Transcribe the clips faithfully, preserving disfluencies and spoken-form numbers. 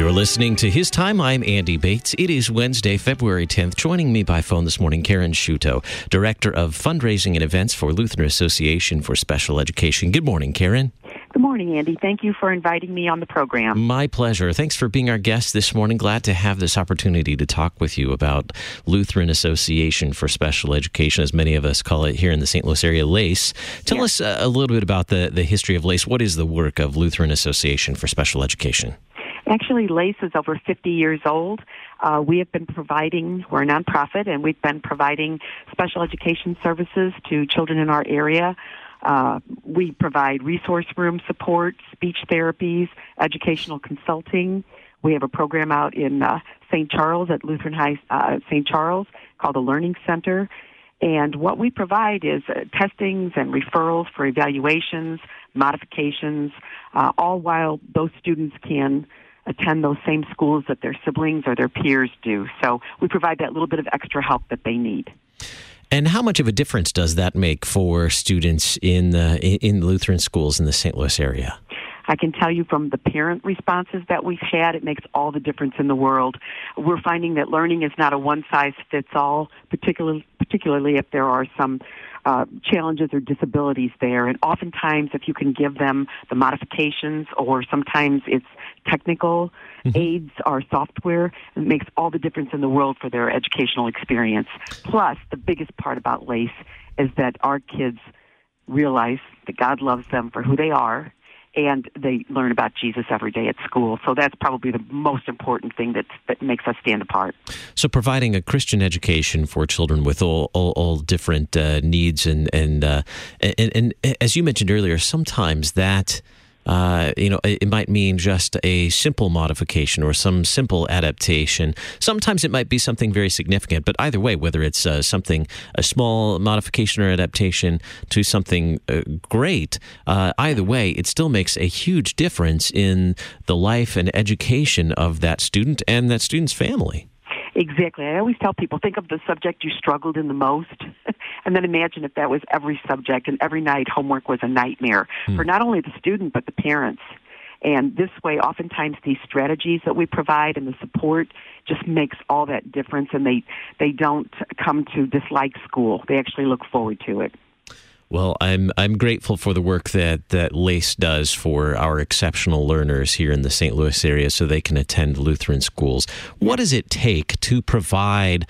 You're listening to His Time. I'm Andy Bates. It is Wednesday, February tenth. Joining me by phone this morning, Karen Sciutto, Director of Fundraising and Events for Lutheran Association for Special Education. Good morning, Karen. Good morning, Andy. Thank you for inviting me on the program. My pleasure. Thanks for being our guest this morning. Glad to have this opportunity to talk with you about Lutheran Association for Special Education, as many of us call it here in the Saint Louis area, LACE. Tell Yeah. us uh, a little bit about the, the history of LACE. What is the work of Lutheran Association for Special Education? Actually, LACE is over fifty years old. Uh, we have been providing, we're a nonprofit, and we've been providing special education services to children in our area. Uh, we provide resource room support, speech therapies, educational consulting. We have a program out in uh, Saint Charles at Lutheran High uh, Saint Charles called the Learning Center. And what we provide is uh, testings and referrals for evaluations, modifications, uh, all while those students can attend those same schools that their siblings or their peers do. So we provide that little bit of extra help that they need. And how much of a difference does that make for students in the, in Lutheran schools in the Saint Louis area? I can tell you from the parent responses that we've had, it makes all the difference in the world. We're finding that learning is not a one-size-fits-all, particularly, particularly if there are some uh, challenges or disabilities there. And oftentimes, if you can give them the modifications, or sometimes it's technical mm-hmm. aids or software, it makes all the difference in the world for their educational experience. Plus, the biggest part about LACE is that our kids realize that God loves them for who they are, and they learn about Jesus every day at school. So that's probably the most important thing that that makes us stand apart. So providing a Christian education for children with all all, all different uh, needs, and and, uh, and and as you mentioned earlier, sometimes that Uh, you know, it might mean just a simple modification or some simple adaptation. Sometimes it might be something very significant, but either way, whether it's uh, something, a small modification or adaptation to something uh, great, uh, either way, it still makes a huge difference in the life and education of that student and that student's family. Exactly. I always tell people, think of the subject you struggled in the most, and then imagine if that was every subject, and every night homework was a nightmare hmm. for not only the student, but the parents. And this way, oftentimes these strategies that we provide and the support just makes all that difference, and they, they don't come to dislike school. They actually look forward to it. Well, I'm I'm grateful for the work that, that LACE does for our exceptional learners here in the Saint Louis area so they can attend Lutheran schools. What does it take to provide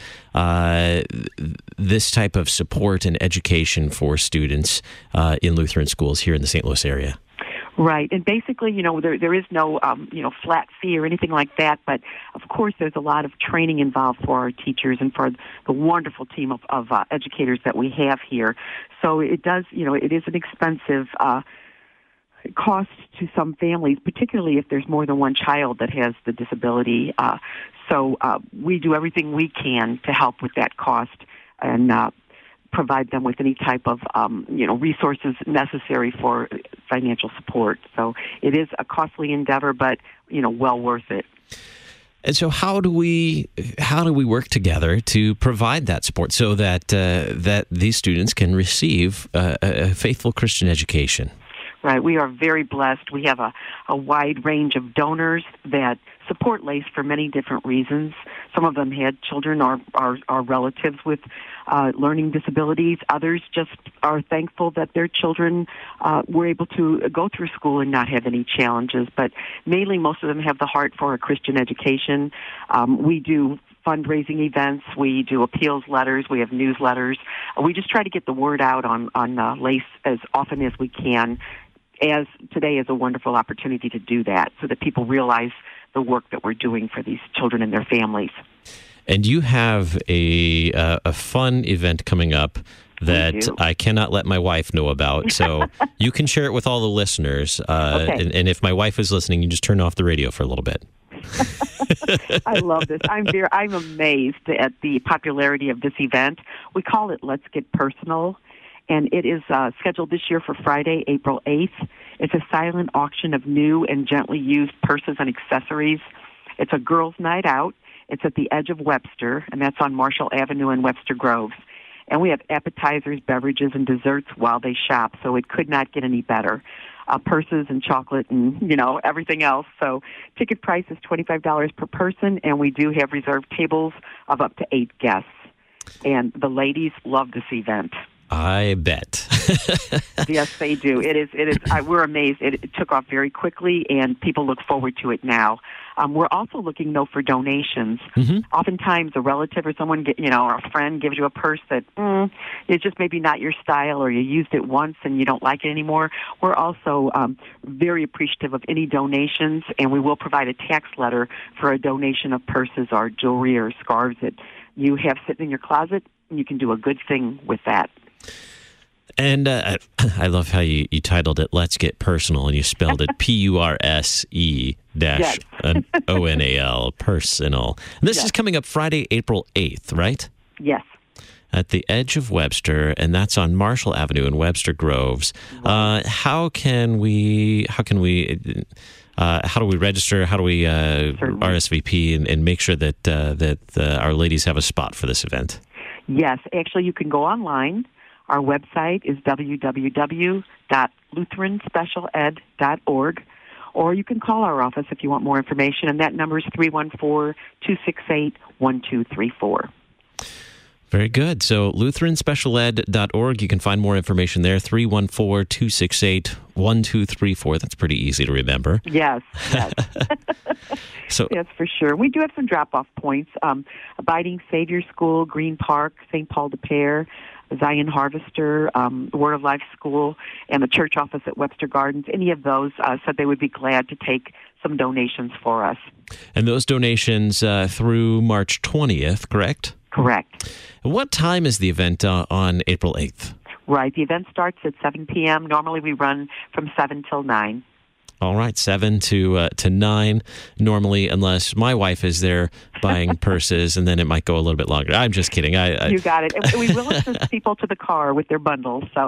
uh, this type of support and education for students uh, in Lutheran schools here in the Saint Louis area? Right, and basically, you know, there there is no, um, you know, flat fee or anything like that, but of course there's a lot of training involved for our teachers and for the wonderful team of, of uh, educators that we have here. So it does, you know, it is an expensive uh, cost to some families, particularly if there's more than one child that has the disability. Uh, so uh, we do everything we can to help with that cost and uh, provide them with any type of, um, you know, resources necessary for financial support. So it is a costly endeavor, but, you know, well worth it. And so how do we how do we work together to provide that support so that uh, that these students can receive uh, a faithful Christian education? Right. We are very blessed. We have a, a wide range of donors that support LACE for many different reasons. Some of them had children or are, are relatives with uh, learning disabilities. Others just are thankful that their children uh, were able to go through school and not have any challenges. But mainly, most of them have the heart for a Christian education. Um, we do fundraising events. We do appeals letters. We have newsletters. We just try to get the word out on, on uh, LACE as often as we can, as today is a wonderful opportunity to do that so that people realize the work that we're doing for these children and their families. And you have a uh, a fun event coming up that I cannot let my wife know about, so you can share it with all the listeners. Uh, okay. and, and if my wife is listening, you just turn off the radio for a little bit. I love this. I'm very, I'm amazed at the popularity of this event. We call it Let's Get Personal, and it is uh, scheduled this year for Friday, April eighth. It's a silent auction of new and gently used purses and accessories. It's a girls' night out. It's at the edge of Webster, and that's on Marshall Avenue in Webster Groves. And we have appetizers, beverages, and desserts while they shop, so it could not get any better. uh, purses and chocolate and, you know, everything else. So ticket price is twenty-five dollars per person, and we do have reserved tables of up to eight guests. And the ladies love this event. I bet. Yes, they do. It is. It is. I, we're amazed. It, it took off very quickly, and people look forward to it now. Um, we're also looking, though, for donations. Mm-hmm. Oftentimes, a relative or someone, get, you know, or a friend gives you a purse that mm, it's just maybe not your style, or you used it once and you don't like it anymore. We're also um, very appreciative of any donations, and we will provide a tax letter for a donation of purses or jewelry or scarves that you have sitting in your closet. And you can do a good thing with that. And uh, I love how you, you titled it "Let's Get Personal," and you spelled it P U R S E dash O N A L, personal. And this yes. is coming up Friday, April eighth, right? Yes. At the edge of Webster, and that's on Marshall Avenue in Webster Groves. Right. Uh, how can we? How can we? Uh, how do we register? How do we uh, R S V P and, and make sure that uh, that uh, our ladies have a spot for this event? Yes, actually, you can go online. Our website is w w w dot lutheran special ed dot org, or you can call our office if you want more information, and that number is three one four, two six eight, one two three four. Very good. So lutheran special ed dot org, you can find more information there, three one four, two six eight, one two three four. That's pretty easy to remember. Yes, yes. So, yes, for sure. We do have some drop-off points. Um, Abiding Savior School, Green Park, Saint Paul de Pere, Zion Harvester, um, Word of Life School, and the church office at Webster Gardens. Any of those uh, said they would be glad to take some donations for us. And those donations uh, through March twentieth, correct? Correct. And what time is the event uh, on April eighth? Right. The event starts at seven p.m. Normally we run from seven till nine. All right, seven to uh, to nine normally, unless my wife is there buying purses, and then it might go a little bit longer. I'm just kidding. I, I... You got it. And we will assist people to the car with their bundles. So.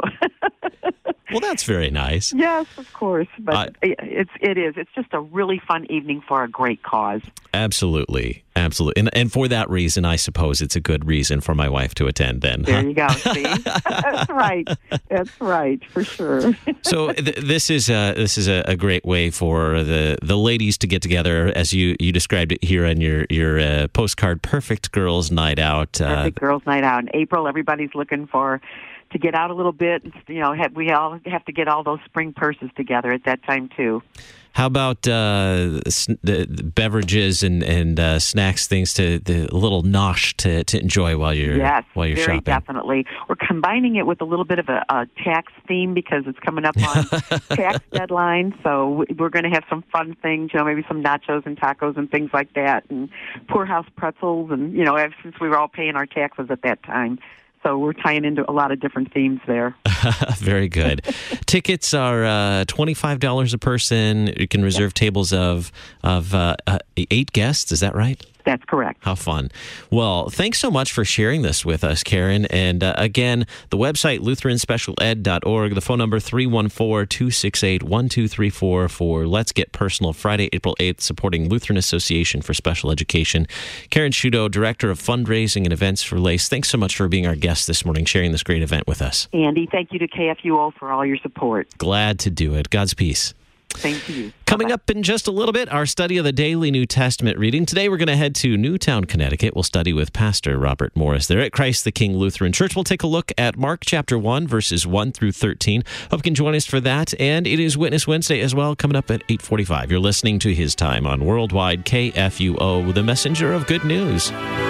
Well, that's very nice. Yes, of course. But uh, it's it is. It's just a really fun evening for a great cause. Absolutely. Absolutely. And and for that reason, I suppose it's a good reason for my wife to attend then. There huh? you go. See? That's right. That's right, for sure. So th- this is a, this is a, a great way for the, the ladies to get together, as you, you described it here on your, your uh, postcard, Perfect Girls Night Out. Perfect uh, Girls Night Out. In April, everybody's looking for to get out a little bit. You know, have, we all have to get all those spring purses together at that time, too. How about uh, the beverages and and uh, snacks, things to the little nosh to, to enjoy while you're yes, while you're very shopping? Definitely. We're combining it with a little bit of a, a tax theme because it's coming up on tax deadline. So we're going to have some fun things, you know, maybe some nachos and tacos and things like that, and Poorhouse pretzels, and you know, since we were all paying our taxes at that time. So we're tying into a lot of different themes there. Very good. Tickets are uh, twenty-five dollars a person. You can reserve yes. tables of of uh, uh, eight guests. Is that right? That's correct. How fun. Well, thanks so much for sharing this with us, Karen. And uh, again, the website, lutheran special ed dot org, the phone number, three one four, two six eight, one two three four for Let's Get Personal, Friday, April eighth, supporting Lutheran Association for Special Education. Karen Shudo, Director of Fundraising and Events for LACE, thanks so much for being our guest this morning, sharing this great event with us. Andy, thank you to K F U O for all your support. Glad to do it. God's peace. Thank you. Coming Bye-bye. up in just a little bit, our study of the daily New Testament reading. Today we're going to head to Newtown, Connecticut. We'll study with Pastor Robert Morris there at Christ the King Lutheran Church. We'll take a look at Mark chapter one, verses one through thirteen. Hope you can join us for that. And it is Witness Wednesday as well, coming up at eight forty-five. You're listening to His Time on Worldwide K F U O, the messenger of good news.